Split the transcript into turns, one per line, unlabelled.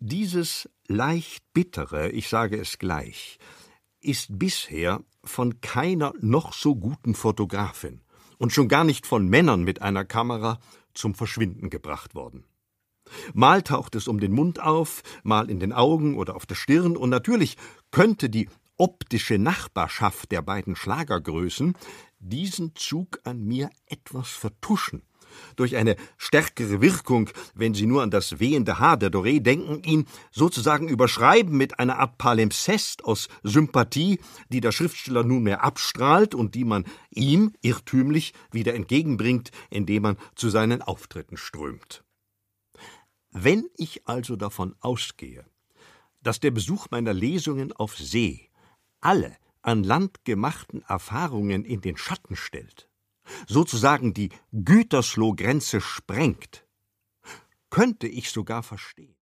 Dieses leicht bittere, ich sage es gleich, ist bisher von keiner noch so guten Fotografin und schon gar nicht von Männern mit einer Kamera zum Verschwinden gebracht worden. Mal taucht es um den Mund auf, mal in den Augen oder auf der Stirn, und natürlich könnte die optische Nachbarschaft der beiden Schlagergrößen diesen Zug an mir etwas vertuschen, durch eine stärkere Wirkung, wenn Sie nur an das wehende Haar der Doré denken, ihn sozusagen überschreiben mit einer Art Palimpsest aus Sympathie, die der Schriftsteller nunmehr abstrahlt und die man ihm irrtümlich wieder entgegenbringt, indem man zu seinen Auftritten strömt. Wenn ich also davon ausgehe, dass der Besuch meiner Lesungen auf See alle an Land gemachten Erfahrungen in den Schatten stellt, sozusagen die Gütersloh-Grenze sprengt, könnte ich sogar verstehen,